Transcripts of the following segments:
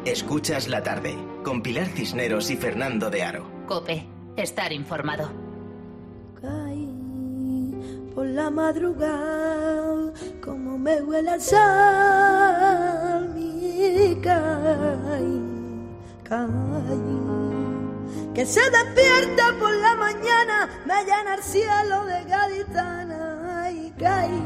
Escuchas la tarde, con Pilar Cisneros y Fernando de Aro. COPE, estar informado. Caí por la madrugada, como me huele al sal, mi caí, que se despierta por la mañana, me llena el cielo de gaditana, y caí.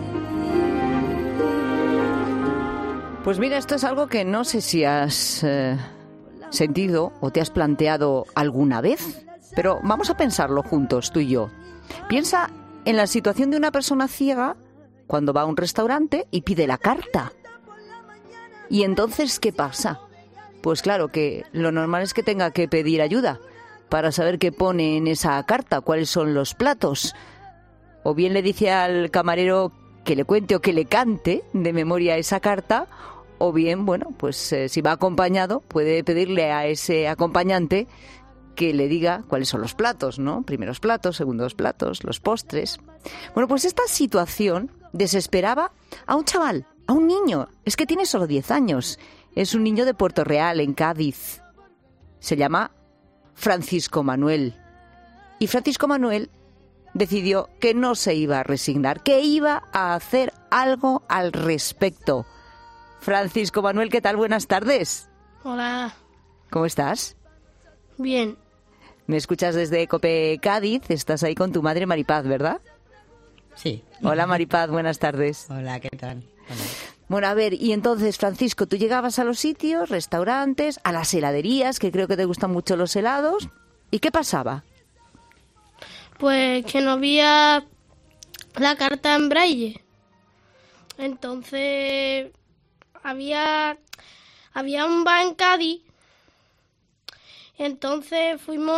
Pues mira, esto es algo que no sé si has sentido o te has planteado alguna vez, pero vamos a pensarlo juntos, tú y yo. Piensa en la situación de una persona ciega cuando va a un restaurante y pide la carta. ¿Y entonces qué pasa? Pues claro que lo normal es que tenga que pedir ayuda para saber qué pone en esa carta, cuáles son los platos. O bien le dice al camarero que le cuente o que le cante de memoria esa carta, o bien, bueno, pues si va acompañado, puede pedirle a ese acompañante que le diga cuáles son los platos, ¿no? Primeros platos, segundos platos, los postres. Bueno, pues esta situación desesperaba a un chaval, a un niño. Es que tiene solo 10 años. Es un niño de Puerto Real, en Cádiz. Se llama Francisco Manuel. Y Francisco Manuel decidió que no se iba a resignar, que iba a hacer algo al respecto. Francisco Manuel, ¿qué tal? Buenas tardes. Hola. ¿Cómo estás? Bien. Me escuchas desde COPE Cádiz, estás ahí con tu madre Maripaz, ¿verdad? Sí. Hola Maripaz, buenas tardes. Hola, ¿qué tal? Hola. Bueno, a ver, y entonces, Francisco, tú llegabas a los sitios, restaurantes, a las heladerías, que creo que te gustan mucho los helados, ¿y qué pasaba? Pues que no había la carta en braille. Entonces había un bar en Cádiz. Entonces fuimos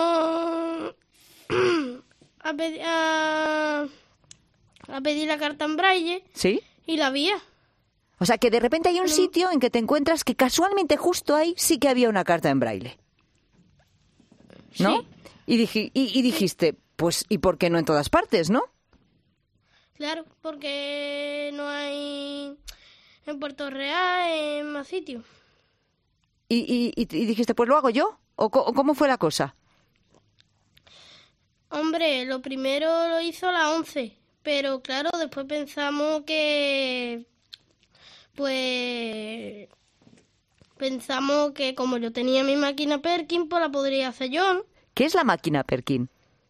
a pedir la carta en braille. ¿Sí? Y la había. O sea, que de repente hay un sitio en que te encuentras que casualmente justo ahí sí que había una carta en braille, ¿no? Sí. Y dijiste, pues, ¿y por qué no en todas partes, no? Claro, porque no hay en Puerto Real, en más sitios. Y dijiste, pues lo hago yo. ¿O cómo fue la cosa? Hombre, lo primero lo hizo la 11, pero claro, después pensamos que... Pues... Pensamos que como yo tenía mi máquina Perkin, pues la podría hacer yo, ¿no? ¿Qué es la máquina Perkin?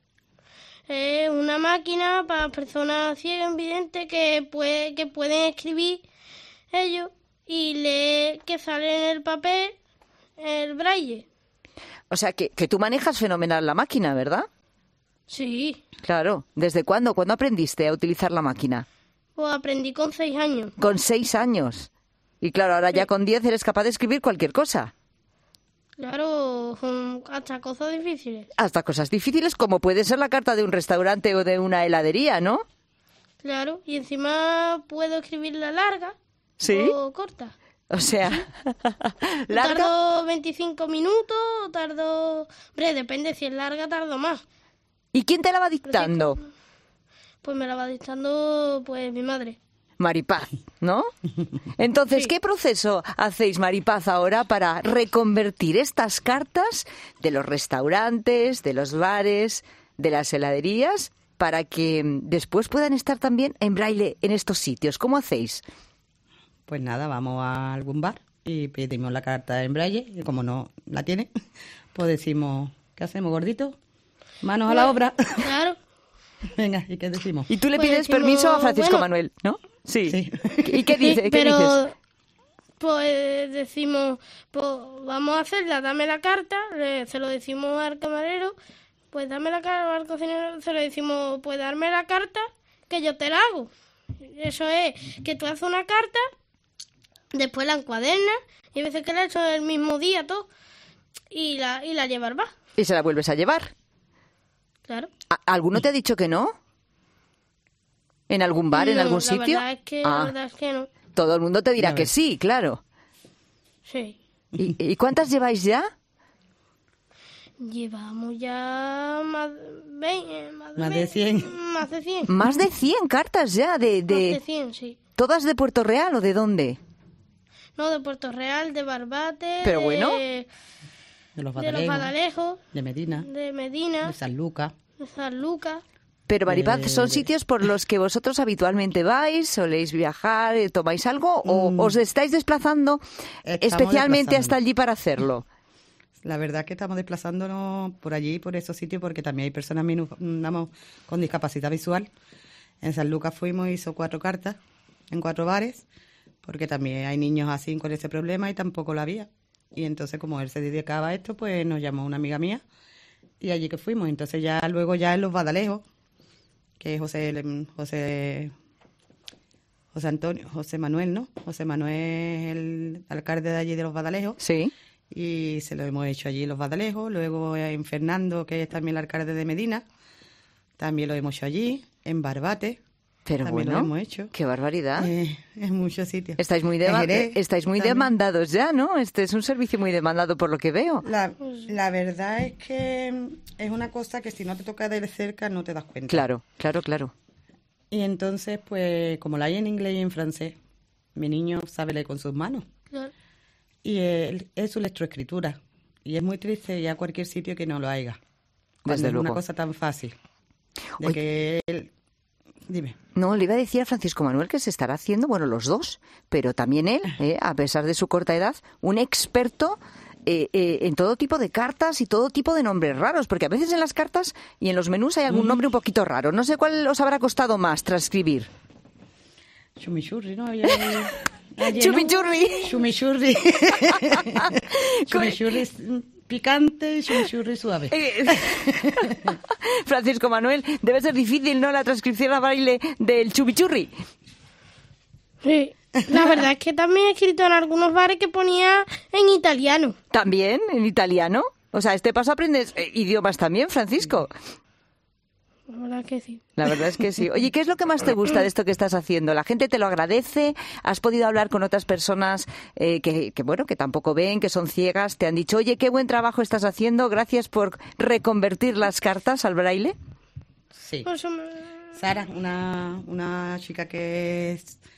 Es una máquina para personas ciegas, invidentes, que pueden escribir ellos y leer que sale en el papel el braille. O sea, que tú manejas fenomenal la máquina, ¿verdad? Sí. Claro. ¿Desde cuándo? ¿Cuándo aprendiste a utilizar la máquina? Pues aprendí con 6 años. Con 6 años. Y claro, ahora ya con 10 eres capaz de escribir cualquier cosa. Claro, hasta cosas difíciles. Hasta cosas difíciles como puede ser la carta de un restaurante o de una heladería, ¿no? Claro, y encima puedo escribirla larga. ¿Sí? O corta. O sea, ¿larga? Tardo 25 minutos, Hombre, depende, si es larga tardo más. ¿Y quién te la va dictando? Pues me la va dictando, pues, mi madre. Maripaz, ¿no? Entonces, Sí. ¿qué proceso hacéis, Maripaz, ahora para reconvertir estas cartas de los restaurantes, de los bares, de las heladerías, para que después puedan estar también en braille en estos sitios? ¿Cómo hacéis? Pues nada, vamos a algún bar y pedimos la carta en braille. Y como no la tiene, pues decimos, ¿qué hacemos, gordito? Manos a la obra. Claro. Venga, ¿y qué decimos? Y tú le Pues pides decimos, permiso a Francisco bueno, Manuel, ¿no? Sí. Sí. ¿Y qué dice? Sí, ¿Qué dices? pero, pues decimos, pues vamos a hacerla, dame la carta, se lo decimos al camarero, pues dame la carta, al cocinero se lo decimos, pues darme la carta que yo te la hago. Eso es, que tú haces una carta, después la encuadernas, y a veces que la he hecho el mismo día todo, y la lleva al bar. Y se la vuelves a llevar. Claro. ¿Alguno te ha dicho que no? ¿En algún bar, en No, algún sitio? La verdad es que no. Todo el mundo te dirá que sí, claro. Sí. ¿Y cuántas lleváis ya? Llevamos ya más de 100. Más de 100. Más de 100 cartas ya. Más de 100, sí. ¿Todas de Puerto Real o de dónde? No, de Puerto Real, de Barbate, Pero bueno. De los de los Badalejos, de Medina, de Medina, de San Lucas. de San Lucas. Pero Maripaz, ¿son sitios por los que vosotros habitualmente vais, soléis viajar, tomáis algo o os estáis desplazando especialmente hasta allí para hacerlo? La verdad es que estamos desplazándonos por allí, por esos sitios, porque también hay personas con discapacidad visual. En San Lucas fuimos, hizo 4 cartas en 4 bares, porque también hay niños así con ese problema y tampoco lo había. Y entonces, como él se dedicaba a esto, pues nos llamó una amiga mía y allí que fuimos. Entonces ya luego ya en los Badalejos, que es José Manuel, ¿no? José Manuel, el alcalde de allí de los Badalejos. Sí. Y se lo hemos hecho allí en los Badalejos. Luego en Fernando, que es también el alcalde de Medina, también lo hemos hecho allí. En Barbate, Pero también bueno, lo hemos hecho. qué barbaridad. En muchos sitios. Estáis muy, En Jerez estáis muy también. demandados ya, ¿no? Este es un servicio muy demandado por lo que veo. La verdad es que es una cosa que si no te toca de cerca no te das cuenta. Claro, claro, claro. Y entonces, pues, como la hay en inglés y en francés, mi niño sabe leer con sus manos. Claro. Y es su lectoescritura. Y es muy triste ya cualquier sitio que no lo haya. Cuando Desde es luego. una cosa tan fácil. De Oye. que él... Dime. No, le iba a decir a Francisco Manuel que se estará haciendo, bueno, los dos, pero también él, a pesar de su corta edad, un experto en todo tipo de cartas y todo tipo de nombres raros, porque a veces en las cartas y en los menús hay algún nombre un poquito raro. No sé cuál os habrá costado más transcribir. Chumichurri, ¿no? Chumichurri. Chumichurri. Chumichurri picante y chumichurri suave. Francisco Manuel, debe ser difícil, ¿no?, la transcripción a braille del chumichurri. Sí. La verdad es que también he escrito en algunos bares que ponía en italiano. ¿También en italiano? O sea, este paso aprendes idiomas también, Francisco. La verdad que sí. La verdad es que sí. Oye, ¿qué es lo que más te gusta de esto que estás haciendo? ¿La gente te lo agradece? ¿Has podido hablar con otras personas que tampoco ven, que son ciegas? ¿Te han dicho, oye, qué buen trabajo estás haciendo? Gracias por reconvertir las cartas al braille. Sí. Pues, Sara, una chica que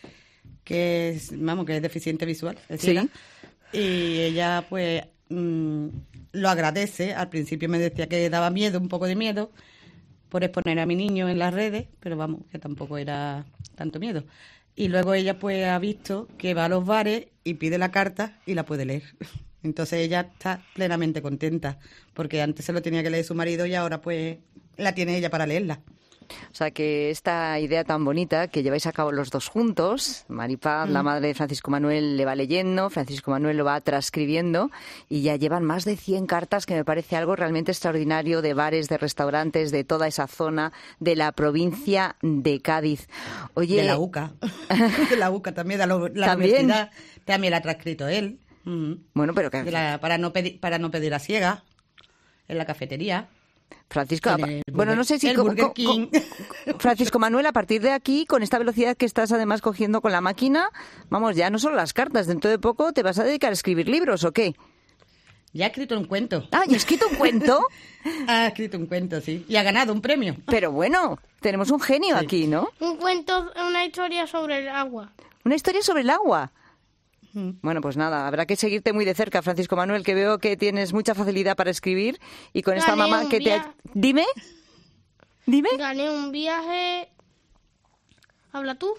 es deficiente visual, es ciega. Y ella, pues, lo agradece. Al principio me decía que daba miedo, un poco de miedo, por exponer a mi niño en las redes, pero vamos, que tampoco era tanto miedo. Y luego ella, pues, ha visto que va a los bares y pide la carta y la puede leer. Entonces ella está plenamente contenta, porque antes se lo tenía que leer su marido y ahora, pues, la tiene ella para leerla. O sea, que esta idea tan bonita que lleváis a cabo los dos juntos, Maripaz, la madre de Francisco Manuel, le va leyendo, Francisco Manuel lo va transcribiendo y ya llevan más de 100 cartas, que me parece algo realmente extraordinario, de bares, de restaurantes, de toda esa zona de la provincia de Cádiz. Oye, De la UCA. De la UCA también, de la ¿También? universidad. También la ha transcrito él. Bueno, pero que Para no pedir a ciegas en la cafetería. Francisco, El bueno, no sé si... el Burger King. Francisco Manuel, a partir de aquí, con esta velocidad que estás además cogiendo con la máquina, vamos, ya no solo las cartas, dentro de poco te vas a dedicar a escribir libros, ¿o qué? Ya ha escrito un cuento. Ah, ¿y ha escrito un cuento? Ha escrito un cuento, sí. Y ha ganado un premio. Pero bueno, tenemos un genio aquí, ¿no? un cuento, una historia sobre el agua. Una historia sobre el agua. Bueno, pues nada, habrá que seguirte muy de cerca, Francisco Manuel, que veo que tienes mucha facilidad para escribir y con esta Gané mamá un que te... viaje. Dime. Gané un viaje... ¿Habla tú?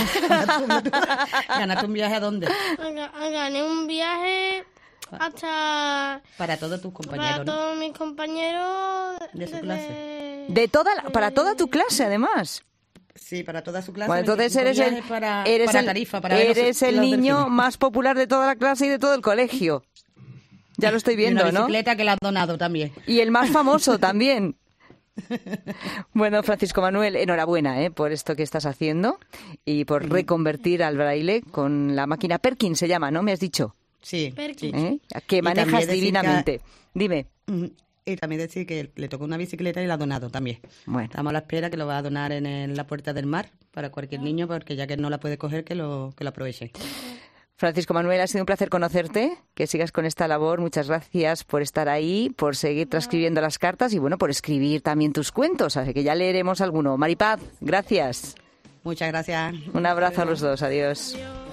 ¿Ganaste un viaje a dónde? Gané un viaje hasta... Para todos tus compañeros, para ¿no? todos mis compañeros... De su clase. Para toda tu clase, además. Sí, para toda su clase. Bueno, entonces 25 eres el, viajes para eres el, Tarifa, para ver eres los el niño delfines. más popular de toda la clase y de todo el colegio. Ya lo estoy viendo, y una ¿no? bicicleta que la has donado también. Y el más famoso también. Bueno, Francisco Manuel, enhorabuena por esto que estás haciendo y por reconvertir al braille con la máquina Perkins, se llama, ¿no? Me has dicho. Sí, Perkins. sí. Que Y manejas también decir divinamente. Dime. Y también decir que le tocó una bicicleta y la ha donado también. Bueno. Estamos a la espera que lo va a donar en la Puerta del Mar para cualquier niño, porque ya que no la puede coger, que lo aproveche. Francisco Manuel, ha sido un placer conocerte, que sigas con esta labor. Muchas gracias por estar ahí, por seguir transcribiendo las cartas y, bueno, por escribir también tus cuentos. Así que ya leeremos alguno. Maripaz, gracias. Muchas gracias. Un abrazo a los dos. Adiós. Adiós.